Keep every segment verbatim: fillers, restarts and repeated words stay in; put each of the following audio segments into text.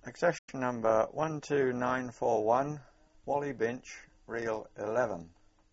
Accession number one two nine four one, Wally Binch, reel eleven.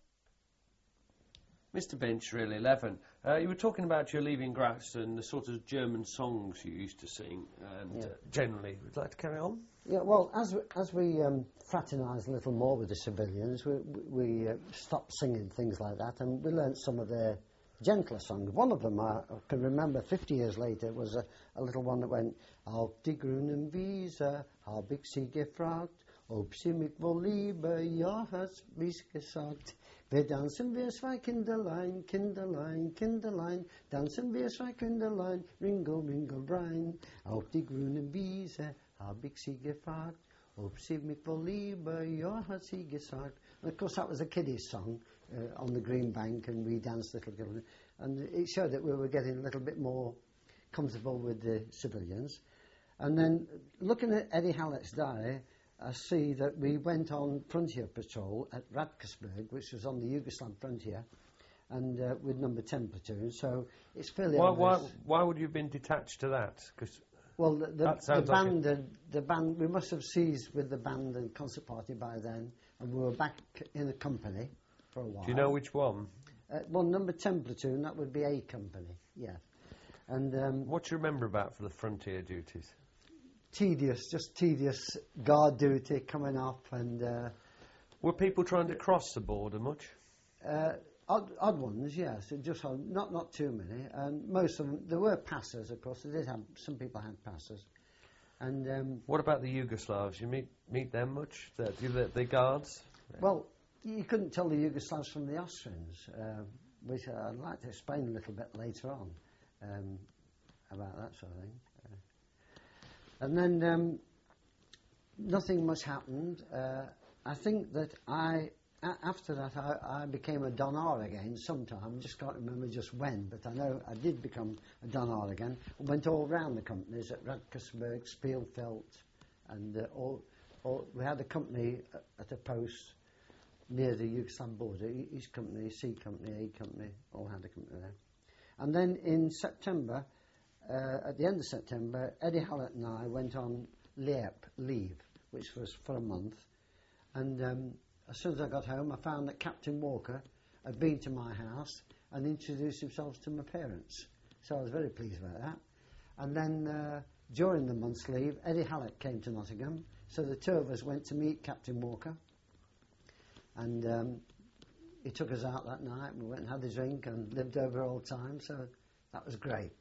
Mister Binch, reel eleven. Uh, you were talking about your leaving Graz and the sort of German songs you used to sing, and yeah. uh, generally. Would you like to carry on? Yeah, well, as we, as we um, fraternised a little more with the civilians, we, we uh, stopped singing things like that, and we learnt some of their gentler songs. One of them I, I can remember fifty years later was a, a little one that went, Auf die grünen Wiese hab ich sie gefragt, ob sie mich wohl liebe, ja hat's mich gesagt. Wir tanzen wir zwei Kinderlein, Kinderlein, Kinderlein, tanzen wir zwei Kinderlein, Ringo, Ringo, Rein. Auf die grünen Wiese hab ich sie gefragt, ob sie mich wohl liebe, ja hat sie gesagt. And of course that was a kiddies song uh, on the green bank, and we danced little children, and it showed that we were getting a little bit more comfortable with the civilians. And then looking at Eddie Hallett's diary, I see that we went on frontier patrol at Radkersburg, which was on the Yugoslav frontier, and uh, with number ten platoon. So it's fairly Why, obvious. why, why would you have been detached to that? 'Cause well, the, the, that the sounds like band, the, the band, we must have ceased with the band and concert party by then, and we were back in a company for a while. Do you know which one? Uh, well, number ten platoon, that would be A company, yeah. And um, what do you remember about for the frontier duties? Tedious, just tedious guard duty coming up, and uh, were people trying to cross the border much? Uh, odd, odd ones, yes. It just not not too many, and most of them there were passers. Of course, they did have some people had passers, and um, what about the Yugoslavs? You meet meet them much? The the, the guards? Well, you couldn't tell the Yugoslavs from the Austrians, uh, which I'd like to explain a little bit later on um, about that sort of thing. Uh, And then um, nothing much happened. Uh, I think that I, a- after that, I, I became a Donar again sometime. I just can't remember just when, but I know I did become a Donar again. I went all round the companies at Radkersburg, Spielfeld, and uh, all, all. We had a company at a post near the Yugoslav border. East Company, C Company, A Company, all had a company there. And then in September. Uh, at the end of September, Eddie Hallett and I went on Leap, leave, which was for a month. And um, as soon as I got home, I found that Captain Walker had been to my house and introduced himself to my parents. So I was very pleased about that. And then uh, during the month's leave, Eddie Hallett came to Nottingham. So the two of us went to meet Captain Walker. And um, he took us out that night. We went and had a drink and lived over all time. So that was great.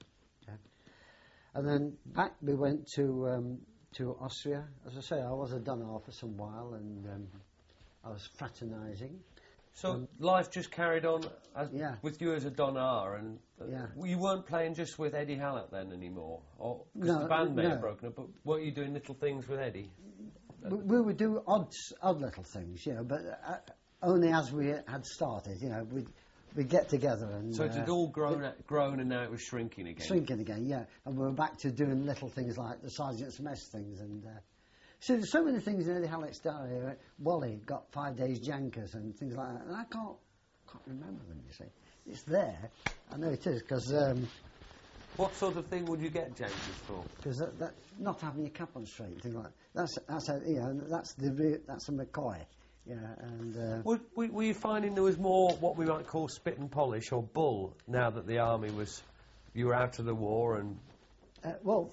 And then back we went to um, to Austria. As I say, I was a Donar for some while, and um, I was fraternising. So um, life just carried on as yeah. with you as a Donar, and uh, yeah. you weren't playing just with Eddie Hallett then anymore, or because no, the band may no. have broken up. But were you doing little things with Eddie? We, we would do odd, odd little things, you know, but uh, only as we had started, you know, we'd. We'd get together and... So it had uh, all grown, it, grown and now it was shrinking again? Shrinking again, yeah. And we were back to doing little things like the Sergeant's Mess things and... Uh, so there's so many things in Eddie Hallett's diary. Uh, Wally got five days Jankers and things like that. And I can't can't remember them, you see. It's there. I know it is, because... Um, what sort of thing would you get Jankers for? Because that, that, not having your cap on straight and things like that. That's, that's, a, you know, that's, the re- that's a McCoy. Yeah, and uh, were, were you finding there was more what we might call spit and polish or bull now that the army was, you were out of the war and... Uh, well,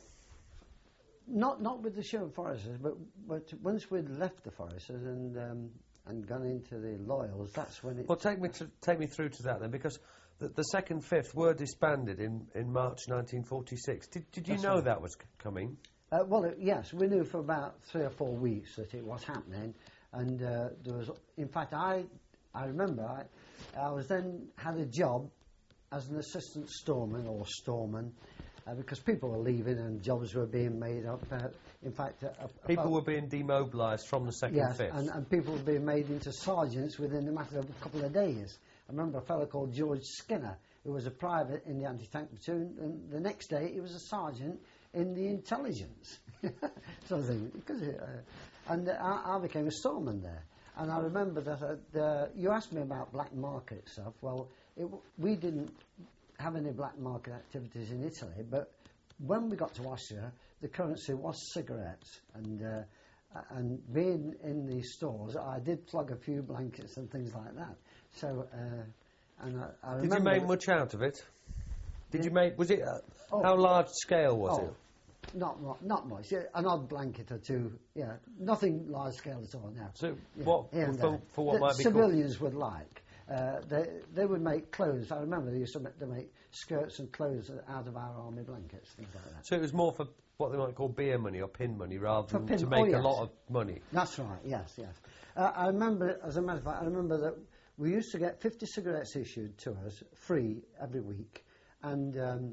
not not with the Sherwood Foresters, but but once we'd left the Foresters and um, and gone into the Loyals, that's when it... Well, take me to, take me through to that then, because the, the second Fifth were disbanded in, in March nineteen forty-six. Did, did you that's know right. that was c- coming? Uh, well, it, yes, we knew for about three or four weeks that it was happening. And uh, there was, in fact, I I remember I, I was then had a job as an assistant storeman or storeman uh, because people were leaving and jobs were being made up. Uh, in fact, uh, people were being demobilised from the second yes, Fifth. and, and people were being made into sergeants within a matter of a couple of days. I remember a fellow called George Skinner, who was a private in the anti-tank platoon, and the next day he was a sergeant in the intelligence sort of thing. Because it, uh, and uh, I, I became a storeman there. And I remember that uh, the, you asked me about black market stuff. Well, it, we didn't have any black market activities in Italy, but when we got to Austria, the currency was cigarettes, and uh, and being in these stores, I did plug a few blankets and things like that. So, uh, and I, I Did remember you make that- much out of it? Did Yeah. you make? Was it? Uh, Oh. How large scale was oh, it? Not mu- not much. Yeah, an odd blanket or two. Yeah, nothing large scale at all. Now. So Yeah, what here and for, there. for what that might be called? civilians would like. Uh, they they would make clothes. I remember they used to make, to make skirts and clothes out of our army blankets, things like that. So it was more for what they might call beer money or pin money rather For than pin- to oh, make a yes. lot of money. That's right. Yes, yes. Uh, I remember, as a matter of fact, I remember that we used to get fifty cigarettes issued to us free every week, and um,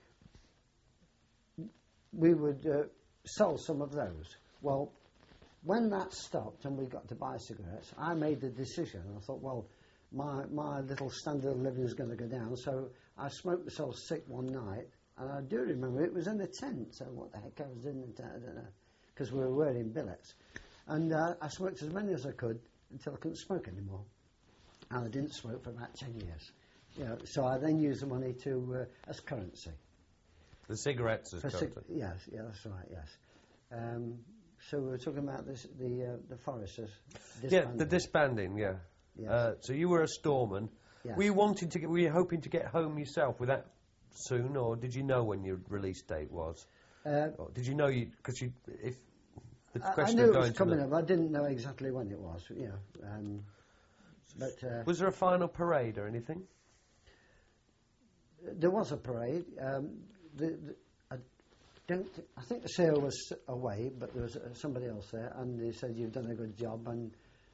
we would uh, sell some of those. Well, when that stopped and we got to buy cigarettes, I made the decision. I thought, well, my my little standard of living is going to go down, so I smoked myself sick one night, and I do remember it was in a tent. So what the heck I was in the tent, I don't know, because we were wearing billets, and uh, I smoked as many as I could until I couldn't smoke anymore, and I didn't smoke for about ten years. You know, so I then used the money to uh, as currency. The cigarettes as For currency. cig- yes, yeah, that's right. Yes. Um, so we were talking about this, the uh, the foresters. Yeah, the disbanding. disbanding. Yeah. Yes. Uh, so you were a storeman. Yes. Were you wanting to get? Were you hoping to get home yourself with that soon, or did you know when your release date was? Uh, Or did you know you? Because you, if the I, I question knew of it was going to coming the- up. I didn't know exactly when it was. You know, um, but uh, Was there a final parade or anything? there was a parade. Um, the, the, I don't. Th- I think the C E O was away, but there was uh, somebody else there, and they said you've done a good job. And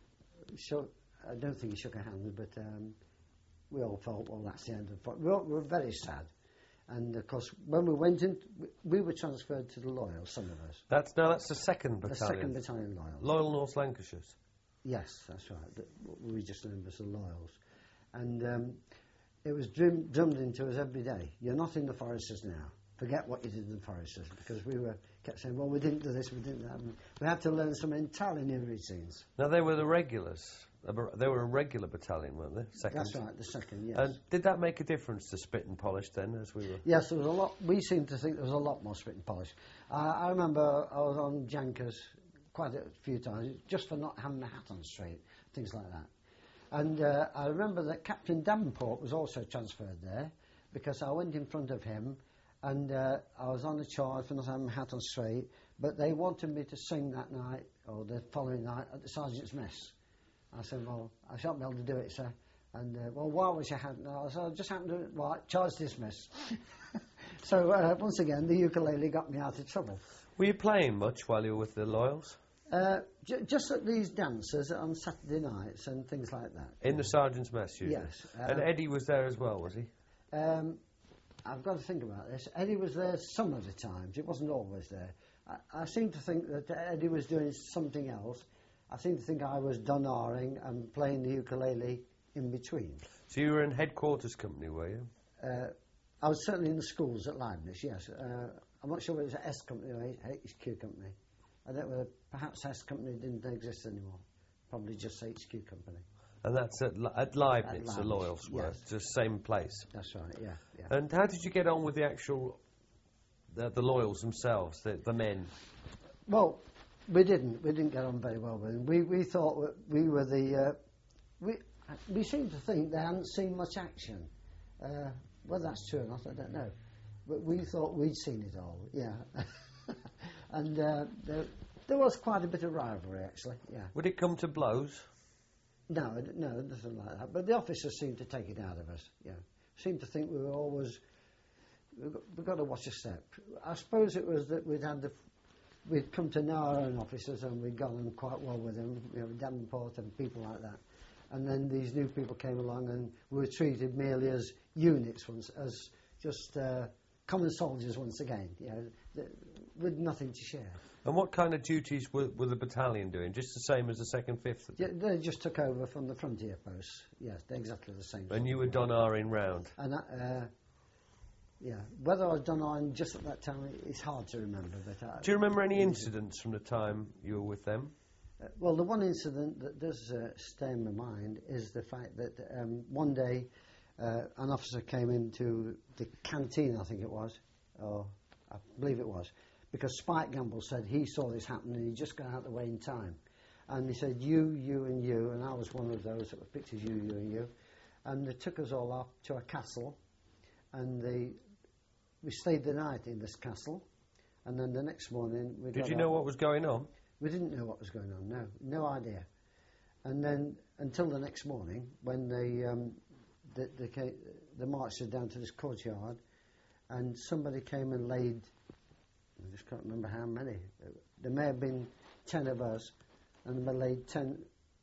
so I don't think he shook a hand, but um, we all felt, well, that's the end of it. We were, we were very sad. And of course, when we went in, we were transferred to the Loyal. Some of us, That's no, that's the second the battalion. second battalion Loyal. Loyal North Lancashires. Yes, that's right. The, we just named us the Loyals. And um, it was drum, drummed into us every day. You're not in the Foresters now. Forget what you did in the Foresters. Because we were kept saying, well, we didn't do this, we didn't do that. And we had to learn some entirely new routines. Now they were the regulars. A bar- They were a regular battalion, weren't they? Second. That's right, the second, yes. And did that make a difference to spit and polish then, as we were? Yes, there was a lot. We seemed to think there was a lot more spit and polish. Uh, I remember I was on Jankers quite a few times, just for not having the hat on straight, things like that. And uh, I remember that Captain Davenport was also transferred there, because I went in front of him, and uh, I was on a charge for not having my hat on straight, but they wanted me to sing that night, or the following night, at the sergeant's mess. I said, well, I shan't be able to do it, sir. And, uh, well, why was your hat? No, I said, I just happened to, well, charge dismissed. So, uh, once again, the ukulele got me out of trouble. Were you playing much while you were with the Loyals? Uh, j- just at these dances on Saturday nights and things like that. In the sergeant's mess, usually? Yes. Uh, And Eddie was there as well, was he? Um, I've got to think about this. Eddie was there some of the times. It wasn't always there. I, I seem to think that Eddie was doing something else. I seem to think I was Donaring and playing the ukulele in between. So you were in headquarters company, were you? Uh, I was certainly in the schools at Leibniz, yes. Uh, I'm not sure whether it was S Company or H Q Company. I don't know, perhaps S Company didn't exist anymore. Probably just H Q Company. And that's at, Li- at Leibniz, At the Leibniz, Loyals were. yes. It's the same place. That's right, yeah. yeah. And how did you get on with the actual, the, the Loyals themselves, the, the men? Well, we didn't. We didn't get on very well with them. We, we thought that we were the... Uh, we, we seemed to think they hadn't seen much action. Uh, whether that's true or not, I don't know. But we thought we'd seen it all, yeah. And uh, there, there was quite a bit of rivalry, actually, yeah. Would it come to blows? No, it- no, nothing like that. But the officers seemed to take it out of us. Yeah, seemed to think we were always we've got, we've got to watch a step. I suppose it was that we'd had the we'd come to know our own officers and we'd got on quite well with them. You know, Davenport and people like that. And then these new people came along and we were treated merely as units, once as just uh, common soldiers once again. You know, th- with nothing to share. And what kind of duties were, were the battalion doing? Just the same as the second, fifth? Yeah, they just took over from the frontier posts. Yes, they're exactly the same. And you were Donaring round? And that, uh, yeah, whether I was done on just at that time, it's hard to remember. But uh, Do you remember any incidents from the time you were with them? uh, well, the one incident that does uh, stay in my mind is the fact that um, one day uh, an officer came into the canteen, I think it was, or I believe it was, because Spike Gamble said he saw this happen and he just got out of the way in time. And he said, you, you and you, and I was one of those that were picked as you, you and you. And they took us all up to a castle, and they, we stayed the night in this castle, and then the next morning we Did got you up. know what was going on? We didn't know what was going on, no, no idea. And then until the next morning, when they, um, the, the, ca- the marched us down to this courtyard, and somebody came and laid, I just can't remember how many, there may have been ten of us, and they laid ten,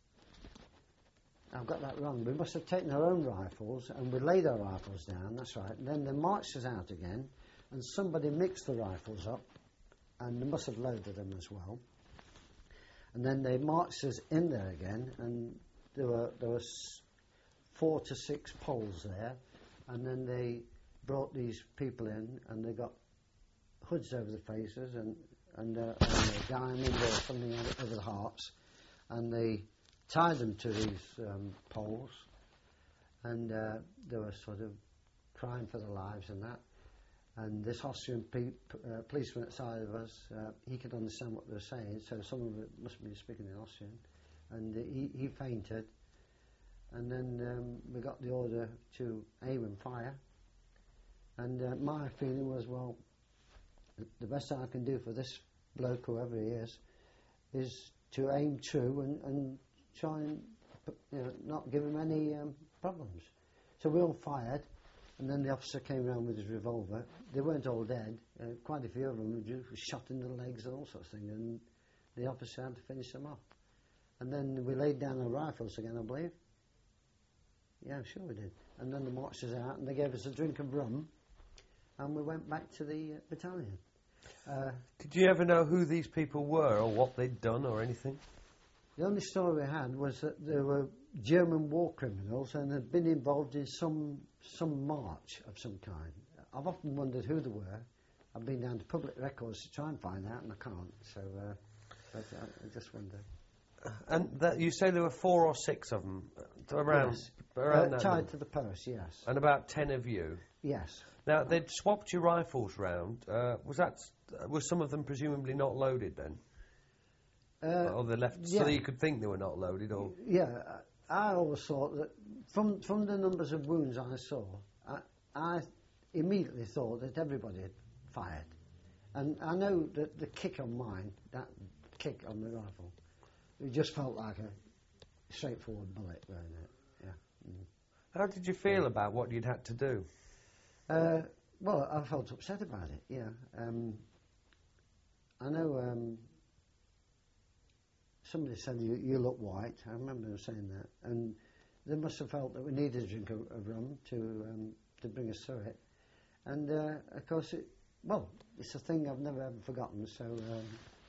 I've got that wrong, we must have taken our own rifles, and we laid our rifles down, that's right, and then they marched us out again, and somebody mixed the rifles up, and they must have loaded them as well. And then they marched us in there again, and there were there was four to six poles there, and then they brought these people in, and they got hoods over the faces and and, uh, and a diamond or something over the hearts, and they tied them to these um, poles, and uh, they were sort of crying for their lives and that. And this Austrian pe- uh, policeman outside of us, uh, he could understand what they were saying, so some of it must have been speaking in Austrian. And uh, he, he fainted. And then um, we got the order to aim and fire. And uh, my feeling was, well, the best I can do for this bloke, whoever he is, is to aim true and, and try and you know, not give him any um, problems. So we all fired. And then the officer came around with his revolver. They weren't all dead. Uh, quite a few of them were just shot in the legs and all sorts of things. And the officer had to finish them off. And then we laid down our rifles again, I believe. Yeah, I'm sure we did. And then they marched us out and they gave us a drink of rum. And we went back to the uh, battalion. Uh, Did you ever know who these people were or what they'd done or anything? the only story we had was that there were German war criminals and had been involved in some some march of some kind. I've often wondered who they were. I've been down to public records to try and find out, and I can't. So uh, but I, I just wonder. And that, you say there were four or six of them uh, around, Yes. around uh, that tied number. to the post, yes. And about ten of you. Yes. Now they'd swapped your rifles round. Uh, was that? Uh, were some of them presumably not loaded then? Uh, or they left yeah. so that you could think they were not loaded, or Yeah, I always thought that from from the numbers of wounds I saw, I, I immediately thought that everybody had fired. And I know that the kick on mine, that kick on the rifle, it just felt like a straightforward bullet going it. Yeah. Mm. how did you feel about what you'd had to do? Uh, well, I felt upset about it. Yeah. Um, I know. Um, Somebody said, you, you look white. I remember them saying that. And they must have felt that we needed a drink of, of rum to um, to bring us through it. And, uh, of course, it, well, it's a thing I've never ever forgotten. So um,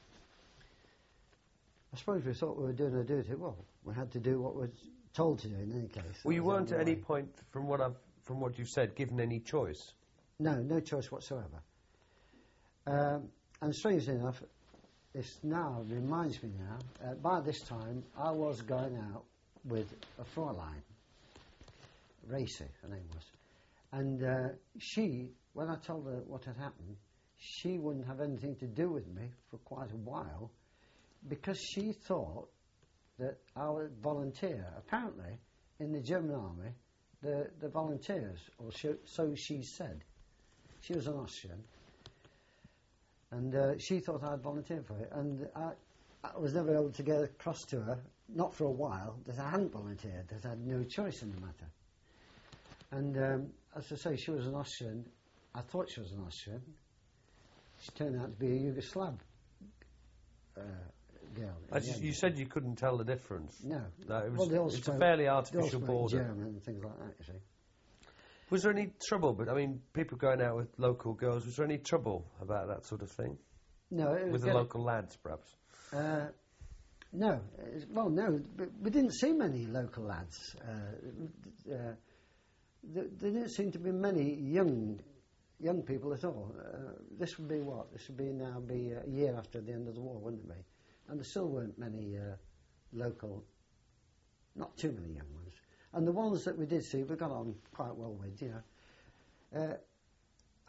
I suppose we thought we were doing our duty. Well, we had to do what we were told to do in any case. Well, you That was weren't the at only any way. point, from what I've from what you've said, given any choice. No, no choice whatsoever. Um, and strangely enough, this now reminds me now, uh, by this time I was going out with a Fräulein, Racy, her name was. And uh, she, when I told her what had happened, she wouldn't have anything to do with me for quite a while because she thought that I would volunteer. Apparently, in the German army, the, the volunteers, or she, so she said, she was an Austrian, and uh, she thought I'd volunteer for it, and I, I was never able to get across to her, not for a while, that I hadn't volunteered, that I had no choice in the matter. And um, as I say, she was an Austrian. I thought she was an Austrian. She turned out to be a Yugoslav uh, girl. I just, you said you couldn't tell the difference. No. No, it was, Well, they all it's spoke- a fairly They all artificial spoke border. German and things like that, you see. Was there any trouble? But I mean, people going out with local girls. Was there any trouble about that sort of thing No, it was with the get- local lads, perhaps? Uh, no, it's- well, no, but we didn't see many local lads. Uh, uh, there, there didn't seem to be many young young people at all. Uh, this would be what? This would be now be a year after the end of the war, wouldn't it be? And there still weren't many uh, local, not too many young ones. And the ones that we did see, we got on quite well with, you know. Uh,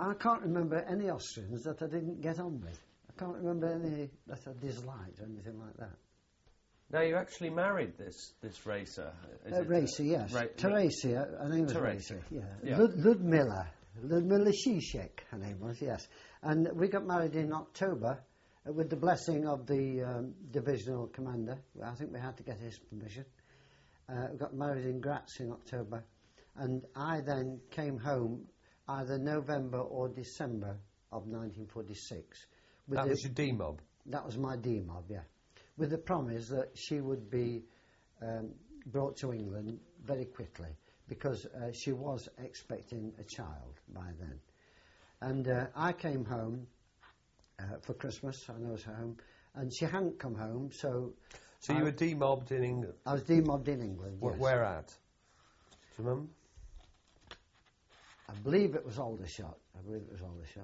I can't remember any Austrians that I didn't get on with. I can't remember any that I disliked or anything like that. Now, you actually married this this racer. Is Uh, it, Racy, yes. Ra- Teresia, her name was Teresia. Racy, yeah. Yeah. Lud- Ludmilla. Ludmilla Zizek, her name was, yes. And we got married in October uh, with the blessing of the um, divisional commander. I think we had to get his permission. Uh, we got married in Graz in October. And I then came home either November or December of nineteen forty-six. With That the- was your D-mob? That was my D-mob, yeah. With the promise that she would be um, brought to England very quickly, because uh, she was expecting a child by then. And uh, I came home uh, for Christmas, I was home, and she hadn't come home, so... So I, you were demobbed in England? I was demobbed in England, Wh- yes. Where at? Do you remember? I believe it was Aldershot. I believe it was Aldershot.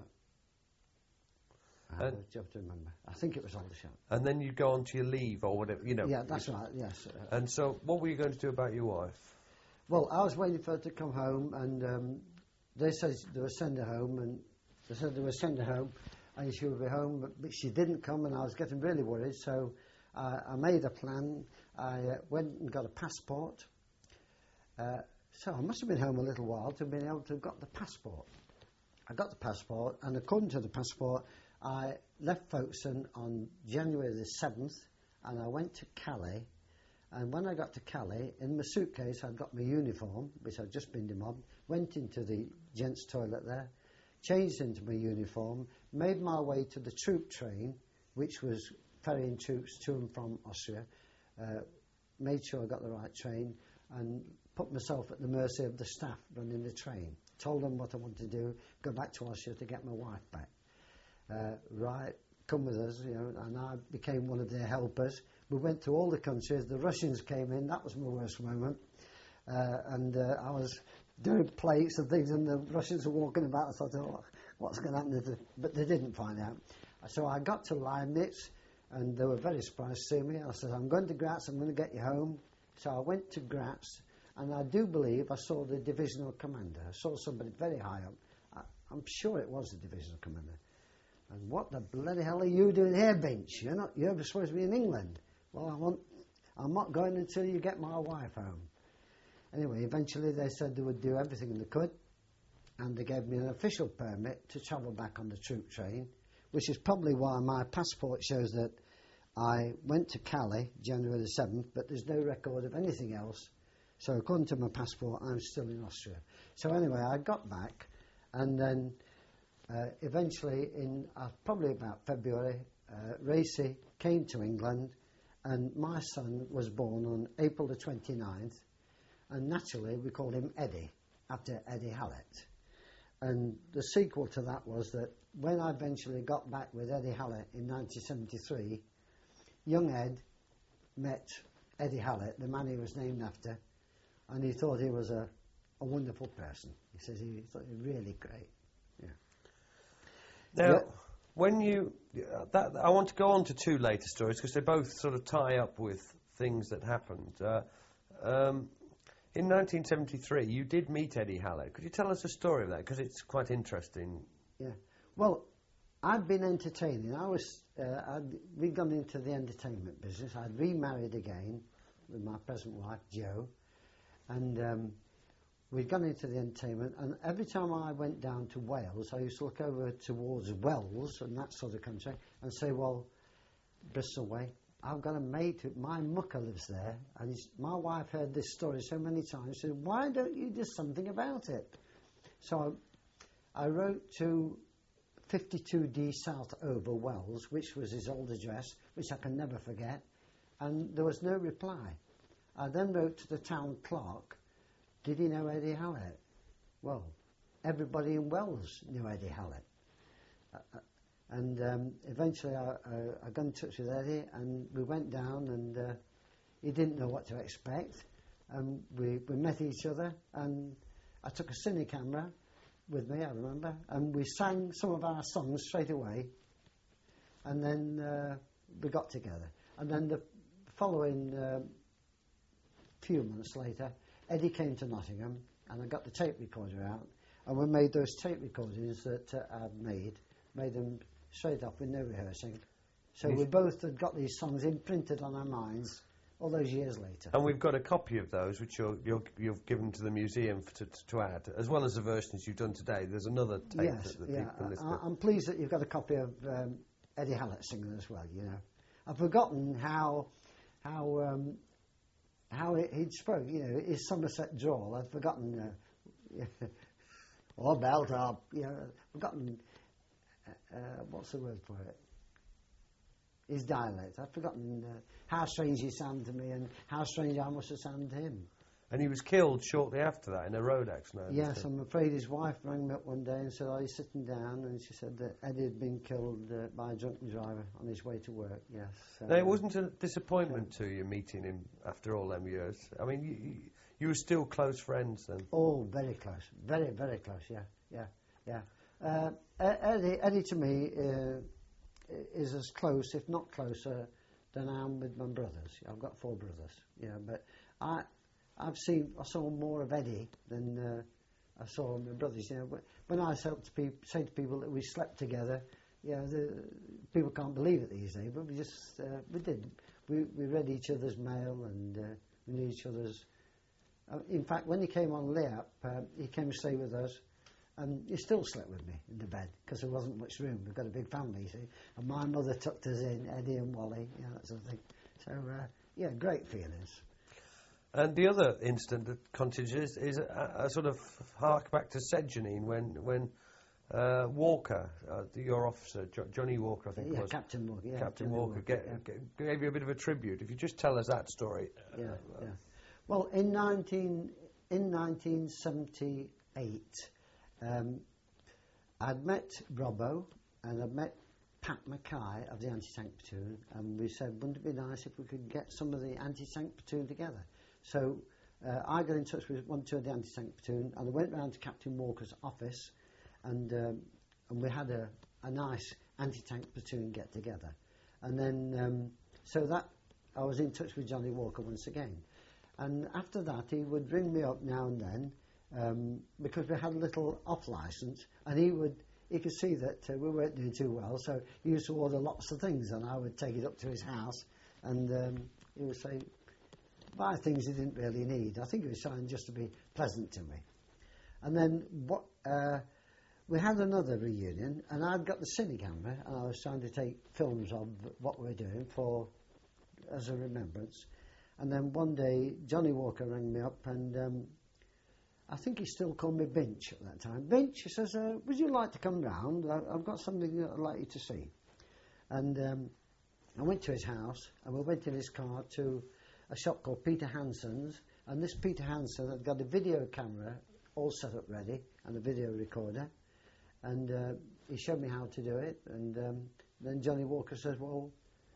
I And- have to remember. I think it was Aldershot. And then you go on to your leave or whatever, you know. Yeah, that's right, yes. Uh, And so, what were you going to do about your wife? Well, I was waiting for her to come home, and um, they said they would send her home, and they said they would send her home, and she would be home, but, but she didn't come, and I was getting really worried, so uh, I made a plan. I uh, went and got a passport. Uh, so I must have been home a little while to have been able to have got the passport. I got the passport, and according to the passport, I left Folkestone on January the seventh, and I went to Calais. And when I got to Calais, in my suitcase, I'd got my uniform, which I'd just been demobbed, went into the gents' toilet there, changed into my uniform, made my way to the troop train, which was ferrying troops to and from Austria, uh, made sure I got the right train, and put myself at the mercy of the staff running the train. Told them what I wanted to do, go back to Austria to get my wife back. Uh, right, come with us, you know, and I became one of their helpers. We went through all the countries. The Russians came in. That was my worst moment. Uh, and uh, I was doing plates and things, and the Russians were walking about. I thought, oh, what's going to happen? To the... But they didn't find out. So I got to Leibniz, and they were very surprised to see me. I said, I'm going to Graz. I'm going to get you home. So I went to Graz, and I do believe I saw the divisional commander. I saw somebody very high up. I, I'm sure it was the divisional commander. And what the bloody hell are you doing here, Binch? You're not. You're supposed to be in England. Well, I want, I'm not going until you get my wife home. Anyway, eventually they said they would do everything they could, and they gave me an official permit to travel back on the troop train, which is probably why my passport shows that I went to Calais January the seventh, but there's no record of anything else. So according to my passport, I'm still in Austria. So anyway, I got back, and then uh, eventually in uh, probably about February, uh, Racy came to England, and my son was born on April the twenty-ninth, and naturally we called him Eddie, after Eddie Hallett. And the sequel to that was that when I eventually got back with Eddie Hallett in nineteen seventy-three, young Ed met Eddie Hallett, the man he was named after, and he thought he was a, a wonderful person. He says he thought he was really great. Yeah. Now, Yeah. when you... Uh, that, I want to go on to two later stories, because they both sort of tie up with things that happened. Uh, um, in nineteen seventy-three, you did meet Eddie Hallett. Could you tell us a story of that? Because it's quite interesting. Yeah. Well, I'd been entertaining. I was, uh, I'd we'd gone into the entertainment business. I'd remarried again with my present wife, Jo, and um, we'd gone into the entertainment. And every time I went down to Wales, I used to look over towards Wells and that sort of country and say, well, Bristol way, I've got a mate, who, my mucker lives there, and he's, my wife heard this story so many times, she said, why don't you do something about it? So I, I wrote to fifty-two D South Over, Wells, which was his old address, which I can never forget, and there was no reply. I then wrote to the town clerk, did he know Eddie Hallett? Well, everybody in Wells knew Eddie Hallett. Uh, and um, eventually I, I, I got in touch with Eddie, and we went down, and uh, he didn't know what to expect. And we, we met each other, and I took a cine camera with me, I remember, and we sang some of our songs straight away, and then uh, we got together. And then the following uh, few months later, Eddie came to Nottingham, and I got the tape recorder out, and we made those tape recordings that uh, I'd made, made them straight up with no rehearsing. So we both had got these songs imprinted on our minds all those years later. And we've got a copy of those, which you're, you're, you've given to the museum for, to, to add, as well as the versions you've done today. There's another tape yes, that the yeah. people can listen I, to. I'm pleased that you've got a copy of um, Eddie Hallett singing as well, you know. I've forgotten how how um, how it, he'd spoke, you know, his Somerset drawl. I've forgotten, uh, or belt up, you know, I've forgotten, uh, uh, what's the word for it? His dialect. I've forgotten uh, how strange he sounded to me and how strange I must have sounded to him. And he was killed shortly after that in a road accident. Yes, I'm afraid his wife rang me up one day and said, "Are you sitting down?" And she said that Eddie had been killed uh, by a drunken driver on his way to work. Yes. Now, it wasn't a disappointment to you meeting him after all them years. I mean, you, you, you were still close friends then. Oh, very close, very, very close. Yeah, yeah, yeah. Uh, Eddie, Eddie to me uh, is as close, if not closer, than I am with my brothers. I've got four brothers. Yeah, but I. I've seen, I saw more of Eddie than uh, I saw my brothers. You know, when I say to, pe- say to people that we slept together, you know, the, people can't believe it these days, but we just, uh, we did. We, we read each other's mail and uh, we knew each other's. Uh, in fact, when he came on layup, uh, he came to stay with us, and he still slept with me in the bed because there wasn't much room. We've got a big family, you see, and my mother tucked us in, Eddie and Wally, you know, that sort of thing. So, uh, yeah, great feelings. And the other incident that continues is a, a sort of hark back to Sedgenine when when uh, Walker, uh, your officer, jo- Johnny Walker, I think yeah, it was. Captain Walker. Yeah, Captain Johnny Walker, Walker get, yeah. get, gave you a bit of a tribute. If you just tell us that story. Yeah, uh, yeah. Well, in nineteen in nineteen seventy-eight, um, I'd met Robbo and I'd met Pat Mackay of the anti-tank platoon, and we said, wouldn't it be nice if we could get some of the anti-tank platoon together? So uh, I got in touch with one, two of the anti-tank platoon, and I went round to Captain Walker's office, and um, and we had a, a nice anti-tank platoon get together. And then, um, so that, I was in touch with Johnny Walker once again. And after that, he would ring me up now and then, um, because we had a little off licence, and he would, he could see that uh, we weren't doing too well, so he used to order lots of things, and I would take it up to his house, and um, he would say, buy things he didn't really need. I think he was trying just to be pleasant to me. And then what, uh, we had another reunion, and I'd got the cine camera, and I was trying to take films of what we were doing for, as a remembrance. And then one day, Johnny Walker rang me up, and um, I think he still called me Binch at that time. Binch, he says, uh, would you like to come round? I, I've got something that I'd like you to see. And um, I went to his house, and we went in his car to a shop called Peter Hansen's, and this Peter Hansen had got a video camera all set up ready, and a video recorder, and uh, he showed me how to do it, and um, then Johnny Walker says, well,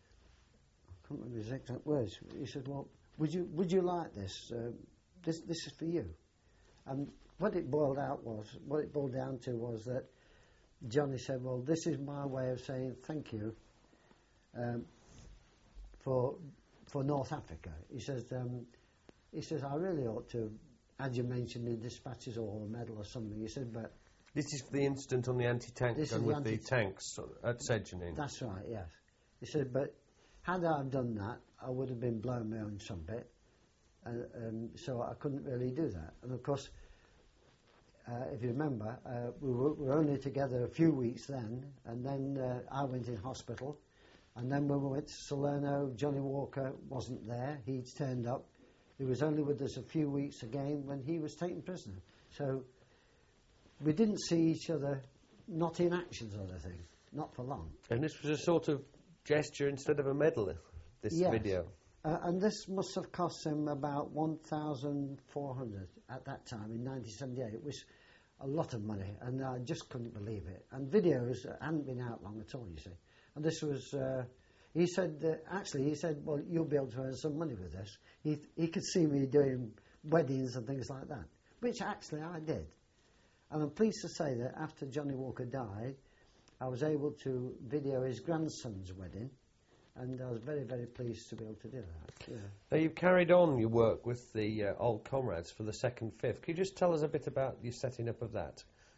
I can't remember his exact words, he said, well, would you would you like this? Uh, this this is for you. And what it boiled out was, what it boiled down to was that Johnny said, well, this is my way of saying thank you um, for for North Africa. He says, um, he says, I really ought to had you mentioned in dispatches or a medal or something. He said, but this is for the incident on the anti-tank This gun is the with anti- the tanks at Sedgenine. that's right, yes. He said, but had I done that, I would have been blowing my own trumpet, and um, so I couldn't really do that. And of course, uh, if you remember, uh, we, were, we were only together a few weeks then, and then uh, I went in hospital, and then when we went to Salerno, Johnny Walker wasn't there. He'd turned up. He was only with us a few weeks again when he was taken prisoner. So we didn't see each other, not in action sort of thing, not for long. And this was a sort of gesture instead of a medal, this Yes. video. Uh, and this must have cost him about one thousand four hundred at that time in nineteen seventy-eight. It was a lot of money, and I just couldn't believe it. And videos hadn't been out long at all, you see. And this was, uh, he said, uh, actually, he said, well, you'll be able to earn some money with this. He, he could see me doing weddings and things like that, which actually I did. And I'm pleased to say that after Johnny Walker died, I was able to video his grandson's wedding, and I was very, very pleased to be able to do that. Yeah. Now, you've carried on your work with the uh, old comrades for the second Fifth. Can you just tell us a bit about your setting up of that?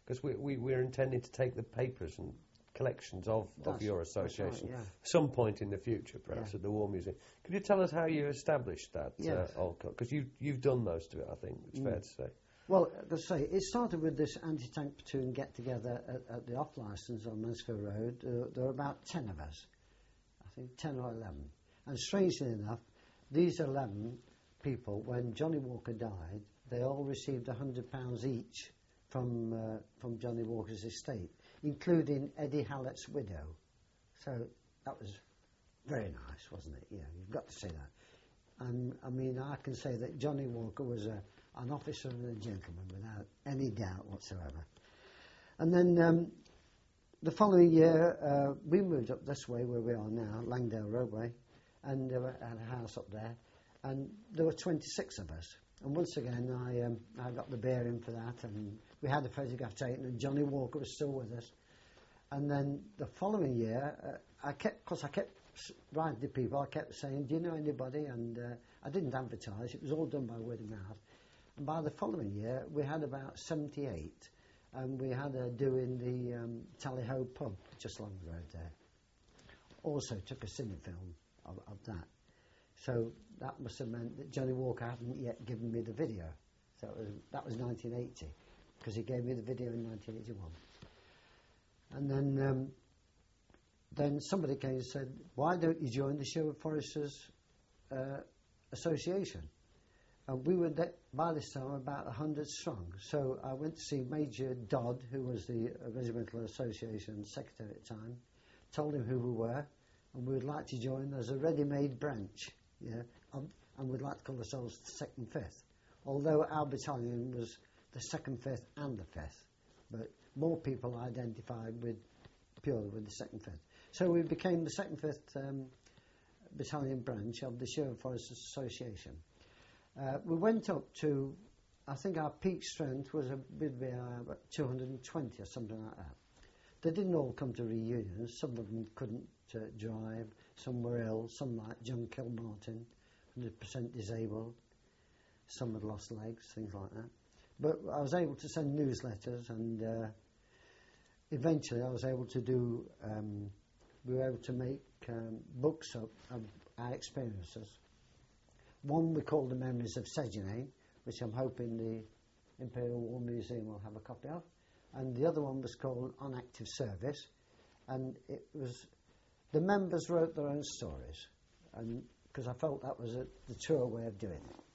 because we, we, we're intending to take the papers and collections of, of That's- your that's right, association yeah. some point in the future, perhaps, Yeah. at the War Museum. Could you tell us how you established that, Yes. uh, Olcott? Because you, you've done most of it, I think, it's Mm. fair to say. Well, as I say, it started with this anti-tank platoon get-together at, at the off-licence on Mansfield Road. Uh, there were about ten of us, I think ten or eleven. And strangely enough, these eleven people, when Johnny Walker died, they all received one hundred pounds each from, uh, from Johnny Walker's estate, including Eddie Hallett's widow. So that was very nice, wasn't it? You know, you've got to say that. And I mean, I can say that Johnny Walker was a an officer and a gentleman without any doubt whatsoever. And then um, the following year, uh, we moved up this way where we are now, Langdale Roadway, and uh, had a house up there, and there were twenty-six of us. And once again, I um, I got the bearing for that, and we had a photograph taken, and Johnny Walker was still with us. And then the following year, uh, I kept, because I kept writing to people, I kept saying, do you know anybody? And uh, I didn't advertise, it was all done by word of mouth. And by the following year, we had about seventy-eight, and we had a do in the um, Tally Ho pub just along the road there. Also took a cine film of, of that. So that must have meant that Johnny Walker hadn't yet given me the video. So it was, that was nineteen eighty, because he gave me the video in nineteen eighty-one. And then um, then somebody came and said, why don't you join the Sherwood Foresters uh, Association? And we were, th- by this time, about one hundred strong. So I went to see Major Dodd, who was the uh, Regimental Association secretary at the time, told him who we were, and we would like to join as a ready-made branch, yeah, of, and we'd like to call ourselves the second Fifth, although our battalion was the second Fifth and the Fifth, but more people identified with purely with the second Fifth. So we became the second Fifth um, Battalion branch of the Sherwood Foresters Association. Uh, we went up to, I think our peak strength was a bit uh, about two hundred twenty or something like that. They didn't all come to reunions. Some of them couldn't uh, drive, some were ill, some like John Kilmartin, one hundred percent disabled, some had lost legs, things like that. But I was able to send newsletters, and uh, eventually I was able to do, um, we were able to make um, books up of our experiences. One we called The Memories of Sejanane, which I'm hoping the Imperial War Museum will have a copy of. And the other one was called On Active Service. And it was, the members wrote their own stories. And because I felt that was a, the truer way of doing it.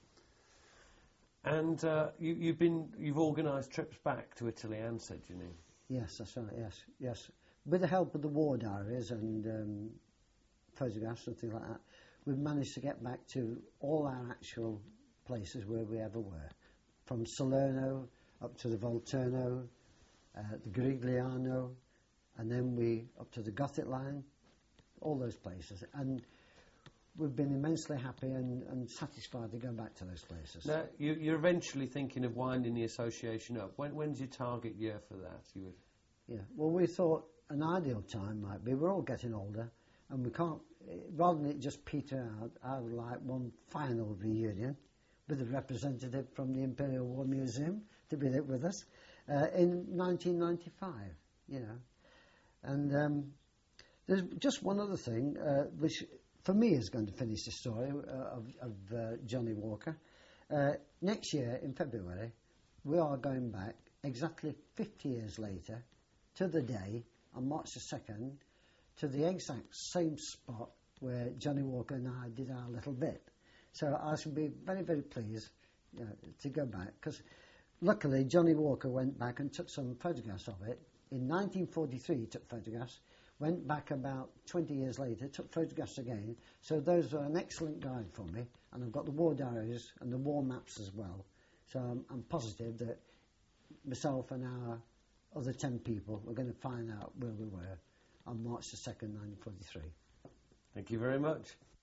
And uh, you, you've been, you've organised trips back to Italy and Sejanane. Yes, that's right, yes, yes. With the help of the war diaries and um, photographs and things like that, we've managed to get back to all our actual places where we ever were. From Salerno up to the Volturno, uh, the Garigliano, and then we up to the Gothic line, all those places. And we've been immensely happy and, and satisfied to go back to those places. Now, you, you're eventually thinking of winding the association up. When, when's your target year for that? You would. Yeah, well, we thought an ideal time might be, we're all getting older, and we can't, rather than it just peter out, I would like one final reunion with a representative from the Imperial War Museum to be there with us uh, in nineteen ninety-five, you know. And um, there's just one other thing, uh, which for me is going to finish the story uh, of, of uh, Johnny Walker. Uh, next year, in February, we are going back exactly fifty years later to the day, on March the second, to the exact same spot where Johnny Walker and I did our little bit. So I should be very, very pleased you know, to go back, because luckily Johnny Walker went back and took some photographs of it. In nineteen forty-three he took photographs, went back about twenty years later, took photographs again. So those are an excellent guide for me, and I've got the war diaries and the war maps as well. So I'm, I'm positive that myself and our other ten people are going to find out where we were on March the second, nineteen forty-three. Thank you very much.